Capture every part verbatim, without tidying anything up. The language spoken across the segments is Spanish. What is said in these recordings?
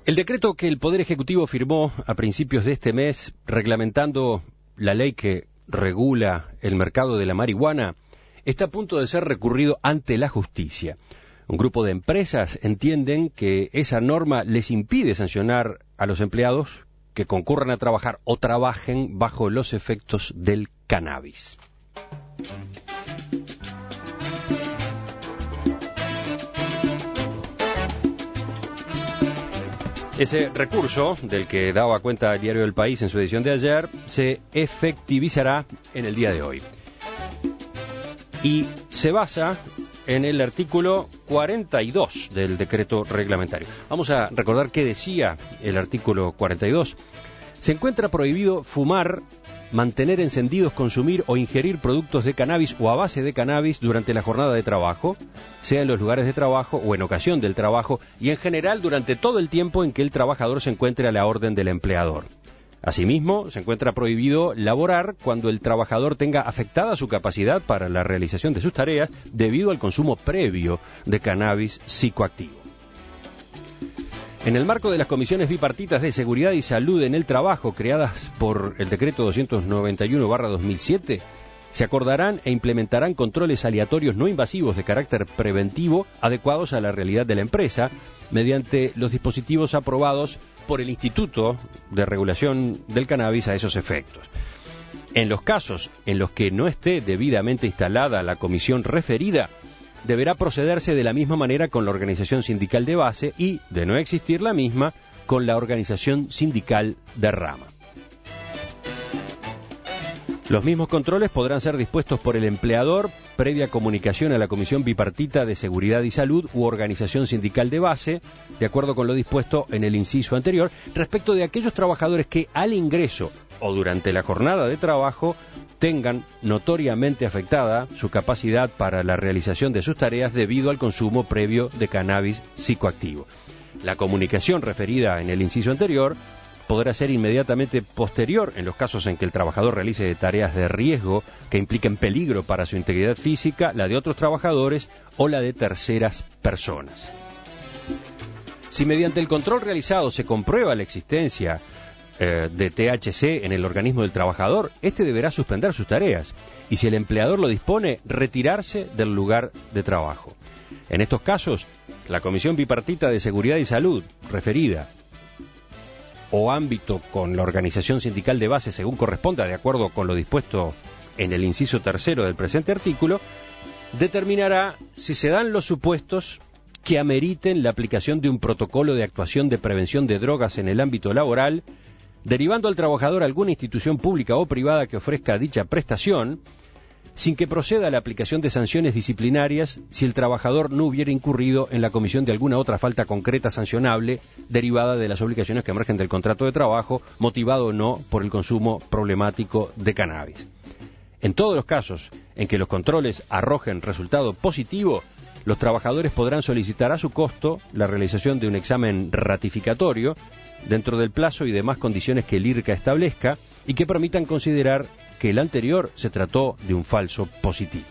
El decreto que el Poder Ejecutivo firmó a principios de este mes, reglamentando la ley que regula el mercado de la marihuana, está a punto de ser recurrido ante la justicia. Un grupo de empresas entienden que esa norma les impide sancionar a los empleados que concurran a trabajar o trabajen bajo los efectos del cannabis. Ese recurso, del que daba cuenta el diario El País en su edición de ayer, se efectivizará en el día de hoy. Y se basa en el artículo cuarenta y dos del decreto reglamentario. Vamos a recordar qué decía el artículo cuarenta y dos. Se encuentra prohibido fumar, mantener encendidos, consumir o ingerir productos de cannabis o a base de cannabis durante la jornada de trabajo, sea en los lugares de trabajo o en ocasión del trabajo, y en general durante todo el tiempo en que el trabajador se encuentre a la orden del empleador. Asimismo, se encuentra prohibido laborar cuando el trabajador tenga afectada su capacidad para la realización de sus tareas debido al consumo previo de cannabis psicoactivo. En el marco de las comisiones bipartitas de seguridad y salud en el trabajo creadas por el decreto doscientos noventa y uno barra dos mil siete, se acordarán e implementarán controles aleatorios no invasivos de carácter preventivo adecuados a la realidad de la empresa mediante los dispositivos aprobados por el Instituto de Regulación del Cannabis a esos efectos. En los casos en los que no esté debidamente instalada la comisión referida, deberá procederse de la misma manera con la organización sindical de base y, de no existir la misma, con la organización sindical de rama. Los mismos controles podrán ser dispuestos por el empleador previa comunicación a la Comisión Bipartita de Seguridad y Salud u organización sindical de base, de acuerdo con lo dispuesto en el inciso anterior, respecto de aquellos trabajadores que al ingreso o durante la jornada de trabajo tengan notoriamente afectada su capacidad para la realización de sus tareas debido al consumo previo de cannabis psicoactivo. La comunicación referida en el inciso anterior podrá ser inmediatamente posterior en los casos en que el trabajador realice tareas de riesgo que impliquen peligro para su integridad física, la de otros trabajadores o la de terceras personas. Si mediante el control realizado se comprueba la existencia eh, de T H C en el organismo del trabajador, éste deberá suspender sus tareas y, si el empleador lo dispone, retirarse del lugar de trabajo. En estos casos, la Comisión Bipartita de Seguridad y Salud referida o ámbito con la organización sindical de base según corresponda, de acuerdo con lo dispuesto en el inciso tercero del presente artículo, determinará si se dan los supuestos que ameriten la aplicación de un protocolo de actuación de prevención de drogas en el ámbito laboral, derivando al trabajador a alguna institución pública o privada que ofrezca dicha prestación, sin que proceda a la aplicación de sanciones disciplinarias si el trabajador no hubiera incurrido en la comisión de alguna otra falta concreta sancionable derivada de las obligaciones que emergen del contrato de trabajo, motivado o no por el consumo problemático de cannabis. En todos los casos en que los controles arrojen resultado positivo, los trabajadores podrán solicitar a su costo la realización de un examen ratificatorio dentro del plazo y demás condiciones que el I R C A establezca y que permitan considerar que el anterior se trató de un falso positivo.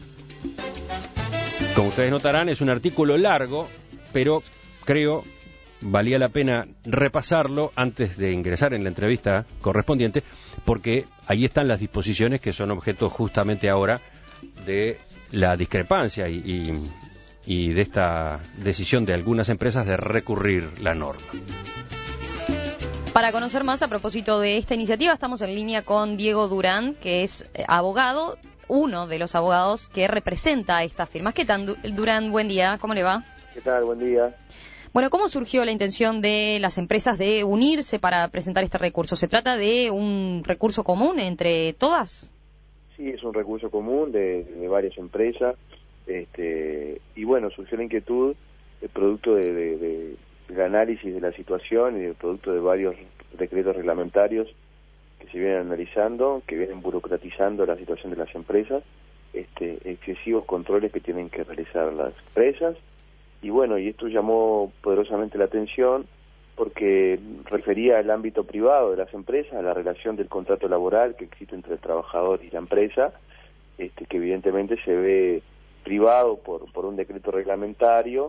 Como ustedes notarán, es un artículo largo, pero creo valía la pena repasarlo antes de ingresar en la entrevista correspondiente, porque ahí están las disposiciones que son objeto justamente ahora de la discrepancia y, y, y de esta decisión de algunas empresas de recurrir la norma. Para conocer más a propósito de esta iniciativa, estamos en línea con Diego Durán, que es abogado, uno de los abogados que representa a estas firmas. ¿Qué tal, Durán? Buen día, ¿cómo le va? ¿Qué tal? Buen día. Bueno, ¿cómo surgió la intención de las empresas de unirse para presentar este recurso? ¿Se trata de un recurso común entre todas? Sí, es un recurso común de, de varias empresas, este, y bueno, surgió la inquietud, el producto de... de, de el análisis de la situación y el producto de varios decretos reglamentarios que se vienen analizando, que vienen burocratizando la situación de las empresas, este, excesivos controles que tienen que realizar las empresas, y bueno, y esto llamó poderosamente la atención porque refería al ámbito privado de las empresas, a la relación del contrato laboral que existe entre el trabajador y la empresa, este, que evidentemente se ve privado por, por un decreto reglamentario,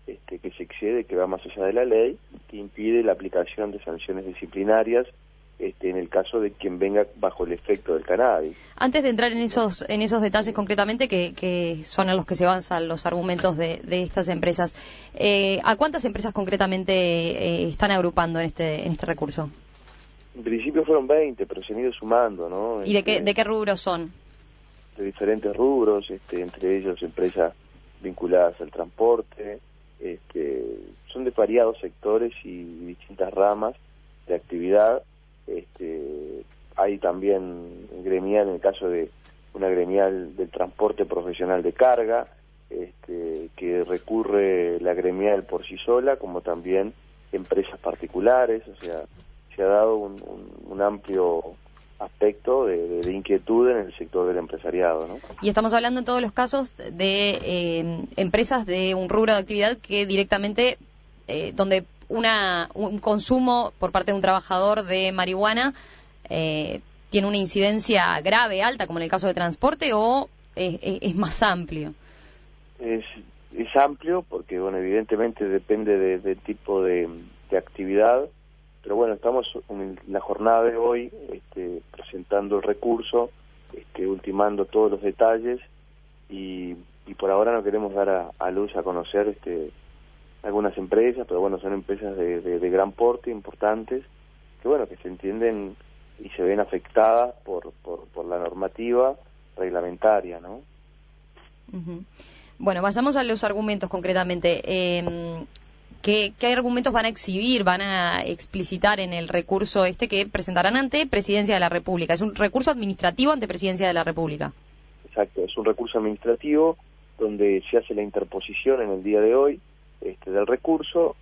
este, que se excede, que va más allá de la ley, que impide la aplicación de sanciones disciplinarias este, en el caso de quien venga bajo el efecto del cannabis. Antes de entrar en esos en esos detalles concretamente, que, que son a los que se basan los argumentos de, de estas empresas, eh, ¿a cuántas empresas concretamente eh, están agrupando en este en este recurso? En principio fueron veinte, pero se han ido sumando, ¿no? ¿Y de qué, este, de qué rubros son? De diferentes rubros, este, entre ellos empresas vinculadas al transporte, este, son de variados sectores y distintas ramas de actividad. Este, hay también gremial, en el caso de una gremial del transporte profesional de carga, este, que recurre la gremial por sí sola, como también empresas particulares, o sea, se ha dado un, un, un amplio aspecto de, de, de inquietud en el sector del empresariado, ¿no? Y estamos hablando en todos los casos de eh, empresas de un rubro de actividad que directamente, eh, donde una un consumo por parte de un trabajador de marihuana eh, tiene una incidencia grave, alta, como en el caso de transporte, o es, es, es más amplio. Es, es amplio porque, bueno, evidentemente depende de, del tipo de, de actividad. Pero bueno, estamos en la jornada de hoy este, presentando el recurso, este, ultimando todos los detalles y, y por ahora no queremos dar a, a luz a conocer este, algunas empresas, pero bueno, son empresas de, de, de gran porte, importantes, que bueno, que se entienden y se ven afectadas por, por, por la normativa reglamentaria, ¿no? Uh-huh. Bueno, vayamos a los argumentos concretamente. Eh, ¿Qué, ¿Qué argumentos van a exhibir, van a explicitar en el recurso este que presentarán ante Presidencia de la República? Es un recurso administrativo ante Presidencia de la República. Exacto, es un recurso administrativo donde se hace la interposición en el día de hoy este, del recurso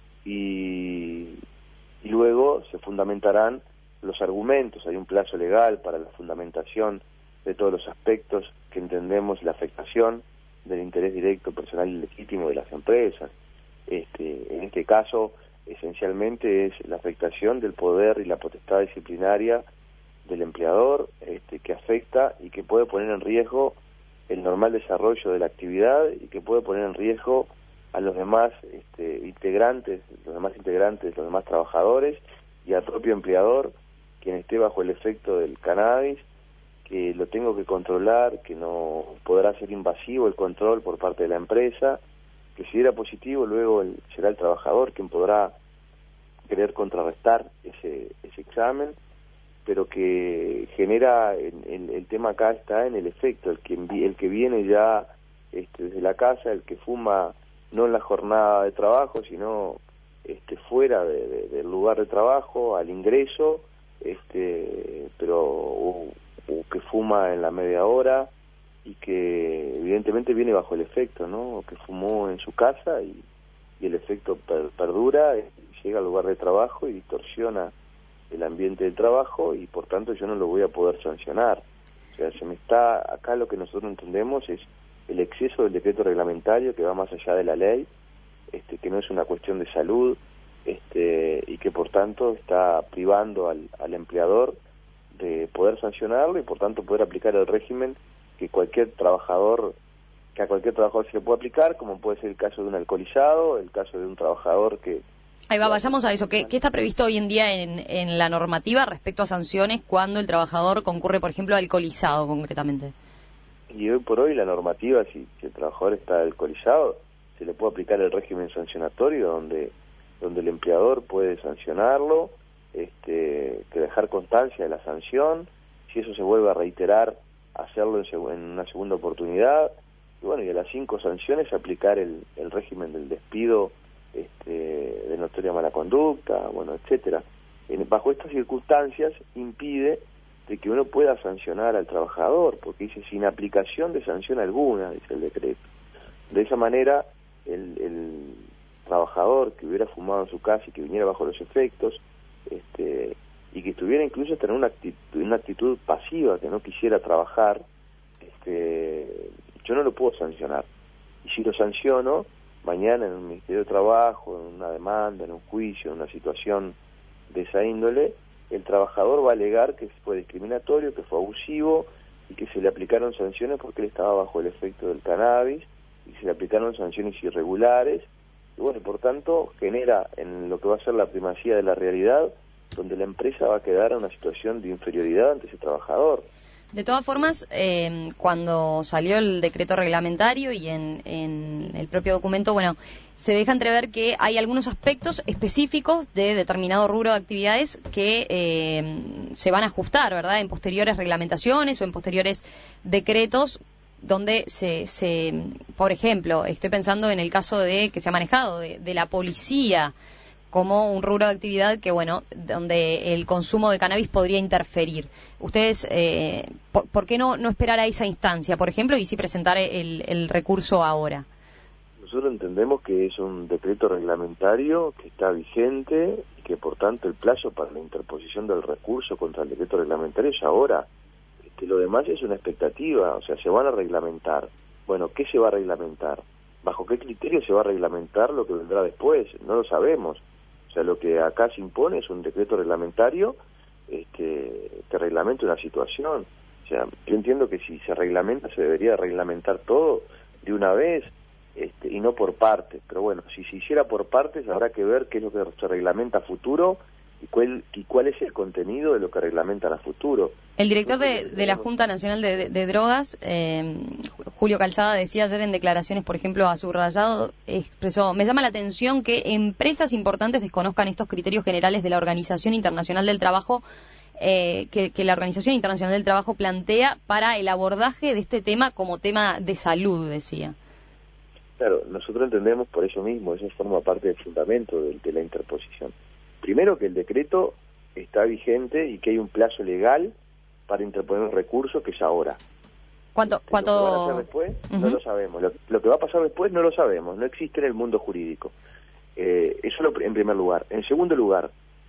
y, y luego se fundamentarán los argumentos. Hay un plazo legal para la fundamentación de todos los aspectos que entendemos la afectación del interés directo, personal y legítimo de las empresas. Este, en este caso, esencialmente es la afectación del poder y la potestad disciplinaria del empleador, este, que afecta y que puede poner en riesgo el normal desarrollo de la actividad y que puede poner en riesgo a los demás este, integrantes, los demás integrantes, los demás trabajadores y al propio empleador, quien esté bajo el efecto del cannabis, que lo tengo que controlar, que no podrá ser invasivo el control por parte de la empresa, que si era positivo luego el, será el trabajador quien podrá querer contrarrestar ese, ese examen, pero que genera, el, el, el tema acá está en el efecto, el que, el que viene ya este, desde la casa, el que fuma no en la jornada de trabajo, sino este, fuera de, de, del lugar de trabajo, al ingreso, este, pero o, o que fuma en la media hora, y que evidentemente viene bajo el efecto, ¿no? Que fumó en su casa y, y el efecto per, perdura, y llega al lugar de trabajo y distorsiona el ambiente del trabajo y por tanto yo no lo voy a poder sancionar. O sea, se me está, acá lo que nosotros entendemos es el exceso del decreto reglamentario que va más allá de la ley, este, que no es una cuestión de salud, este, y que por tanto está privando al, al empleador de poder sancionarlo y por tanto poder aplicar el régimen que cualquier trabajador, que a cualquier trabajador se le puede aplicar, como puede ser el caso de un alcoholizado, el caso de un trabajador que... Ahí va, vayamos a eso. ¿Qué, qué está previsto hoy en día en, en la normativa respecto a sanciones cuando el trabajador concurre, por ejemplo, alcoholizado concretamente? Y hoy por hoy la normativa, si, si el trabajador está alcoholizado, se le puede aplicar el régimen sancionatorio donde, donde el empleador puede sancionarlo, este, que dejar constancia de la sanción, si eso se vuelve a reiterar, hacerlo en, seg en una segunda oportunidad, y bueno, y a las cinco sanciones aplicar el, el régimen del despido este, de notoria mala conducta, bueno, etcétera. En, bajo estas circunstancias impide de que uno pueda sancionar al trabajador, porque dice sin aplicación de sanción alguna, dice el decreto. De esa manera, el, el trabajador que hubiera fumado en su casa y que viniera bajo los efectos, este, y que estuviera incluso tener una actitud, una actitud pasiva, que no quisiera trabajar, este, yo no lo puedo sancionar. Y si lo sanciono, mañana en el Ministerio de Trabajo, en una demanda, en un juicio, en una situación de esa índole, el trabajador va a alegar que fue discriminatorio, que fue abusivo y que se le aplicaron sanciones porque él estaba bajo el efecto del cannabis y se le aplicaron sanciones irregulares y bueno, por tanto genera en lo que va a ser la primacía de la realidad, donde la empresa va a quedar en una situación de inferioridad ante ese trabajador. De todas formas, eh, cuando salió el decreto reglamentario y en, en el propio documento, bueno, se deja entrever que hay algunos aspectos específicos de determinado rubro de actividades que eh, se van a ajustar, ¿verdad?, en posteriores reglamentaciones o en posteriores decretos, donde se, se, por ejemplo, estoy pensando en el caso de que se ha manejado de, de la policía como un rubro de actividad que, bueno, donde el consumo de cannabis podría interferir. Ustedes, eh, por, ¿por qué no, no esperar a esa instancia, por ejemplo, y sí presentar el, el recurso ahora? Nosotros entendemos que es un decreto reglamentario que está vigente y que, por tanto, el plazo para la interposición del recurso contra el decreto reglamentario es ahora. Este, lo demás es una expectativa, o sea, se van a reglamentar. Bueno, ¿qué se va a reglamentar? ¿Bajo qué criterio se va a reglamentar lo que vendrá después? No lo sabemos. O sea, lo que acá se impone es un decreto reglamentario este, que reglamente una situación. O sea, yo entiendo que si se reglamenta, se debería reglamentar todo de una vez este, y no por partes. Pero bueno, si se hiciera por partes, habrá que ver qué es lo que se reglamenta a futuro y cuál, y cuál es el contenido de lo que reglamentan a futuro. El director de, de la Junta Nacional de, de, de Drogas, eh, Julio Calzada, decía ayer en declaraciones, por ejemplo, a Subrayado, expresó: me llama la atención que empresas importantes desconozcan estos criterios generales de la Organización Internacional del Trabajo, eh, que, que la Organización Internacional del Trabajo plantea para el abordaje de este tema como tema de salud, decía. Claro, nosotros entendemos por eso mismo, eso forma parte del fundamento de, de la interposición. Primero, que el decreto está vigente y que hay un plazo legal para interponer un recurso, que es ahora. ¿Cuánto? Este, ¿Cuánto? Lo que van a hacer después, uh-huh. No lo sabemos. Lo, lo que va a pasar después no lo sabemos, no existe en el mundo jurídico. Eh, eso lo, en primer lugar. En segundo lugar,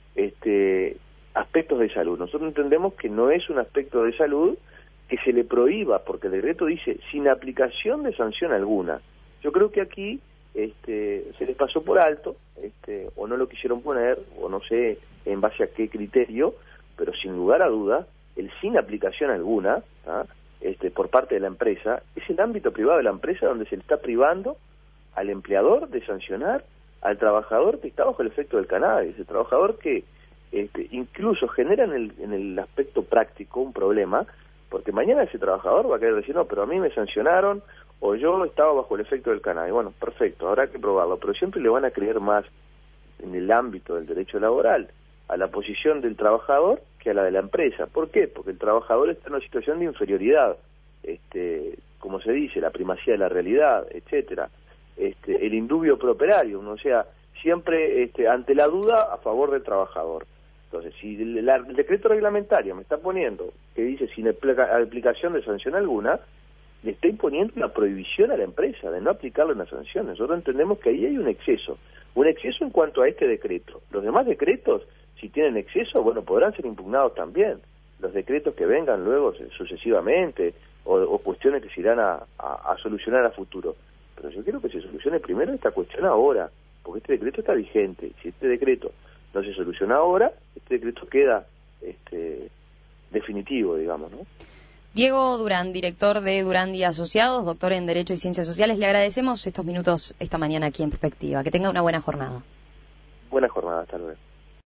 este, aspectos de salud. Nosotros entendemos que no es un aspecto de salud que se le prohíba, porque el decreto dice sin aplicación de sanción alguna. Yo creo que aquí este, se les pasó por alto, este, o no lo quisieron poner, o no sé en base a qué criterio, pero sin lugar a duda, el sin aplicación alguna, ¿ah? este, por parte de la empresa, es el ámbito privado de la empresa donde se le está privando al empleador de sancionar al trabajador que está bajo el efecto del cannabis, el trabajador que este, incluso genera en el, en el aspecto práctico un problema, porque mañana ese trabajador va a querer decir, no, pero a mí me sancionaron, o yo estaba bajo el efecto del cannabis. Bueno, perfecto, habrá que probarlo, pero siempre le van a creer más en el ámbito del derecho laboral a la posición del trabajador que a la de la empresa. ¿Por qué? Porque el trabajador está en una situación de inferioridad, este, como se dice, la primacía de la realidad, etcétera, este, el indubio pro operario, o sea, siempre este, ante la duda a favor del trabajador. Entonces, si el, la, el decreto reglamentario me está poniendo que dice sin aplica, aplicación de sanción alguna, le está imponiendo una prohibición a la empresa de no aplicarle una sanción. Nosotros entendemos que ahí hay un exceso, un exceso en cuanto a este decreto. Los demás decretos, si tienen exceso, bueno, podrán ser impugnados también. Los decretos que vengan luego sucesivamente, o, o cuestiones que se irán a, a, a solucionar a futuro. Pero yo quiero que se solucione primero esta cuestión ahora, porque este decreto está vigente. Si este decreto no se soluciona ahora, este decreto queda este, definitivo, digamos, ¿no? Diego Durán, director de Durán y Asociados, doctor en Derecho y Ciencias Sociales, le agradecemos estos minutos esta mañana aquí en Perspectiva. Que tenga una buena jornada. Buena jornada, hasta luego.